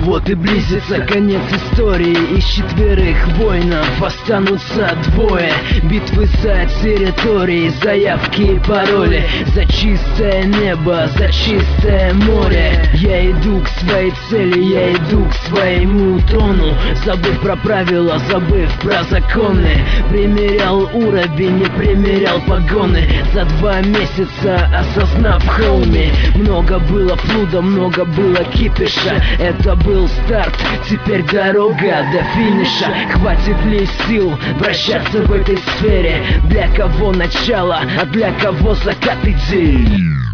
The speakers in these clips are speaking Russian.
Вот и близится конец истории. Из 4 воинов останутся 2. Битвы за территории, заявки и пароли, за чистое небо, за чистое море. Я иду к своей цели, я иду к своему трону, забыв про правила, забыв про законы. Примерял уровень, не примерял погоны. За 2 месяца осознав, хоуми, много было флуда, много было кипиша. Это был старт, теперь дорога до финиша. Хватит ли сил вращаться в этой сфере? Для кого начало, а для кого закат идей?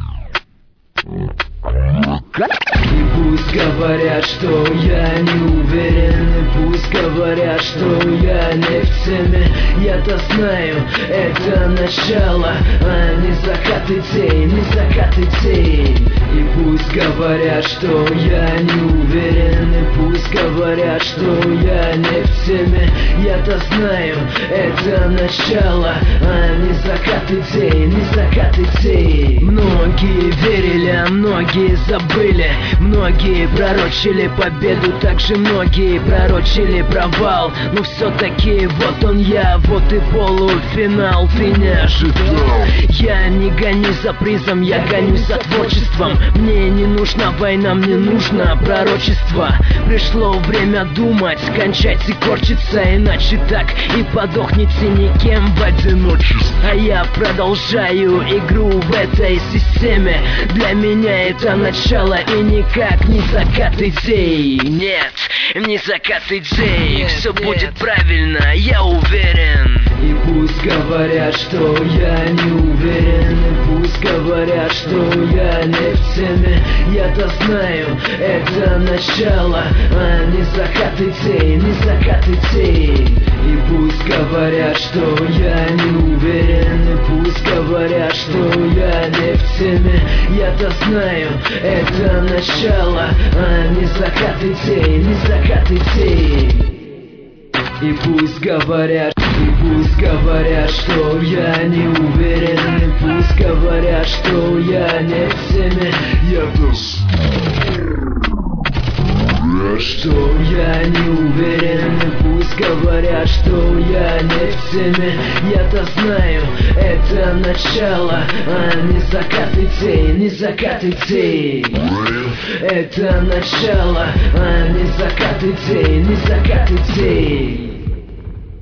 И пусть говорят, что я не уверен, и пусть говорят, что я не в теме. Я-то знаю, это начало, а не закат идей, не закат идей. И пусть говорят, что я не уверен, и пусть говорят, что я не в теме. Я-то знаю, это начало, а не закат идей, не закат идей. Многие верили, а многие забыли. Многие пророчили победу, также многие пророчили провал. Но все-таки вот он я, вот и полуфинал. Ты не ожидал. Я не гонюсь за призом, я гонюсь за творчеством. Мне не нужна война, мне нужно пророчество. Пришло время думать, кончать и корчиться, иначе так и подохнете никем в одиночестве. А я продолжаю игру в этой системе. Для меня это начало и никак не закат идей. Нет, не закат идей. Все будет правильно, я уверен. И пусть говорят, что я не уверен, и пусть говорят, что я не в теме. Я-то знаю, это начало, а не закат идей, не закат идей. И пусть говорят, что я не уверен, и пусть говорят, что я не в теме. Я-то знаю, это начало, а не закат идей, не закат идей. И пусть говорят, что я не уверен, и пусть говорят, что я не в теме. Я-то что я не уверен, и пусть говорят, что я не в теме. Я-то знаю, это начало, а не закат идей, не закат идей. Это начало, а не закат идей, не закат идей.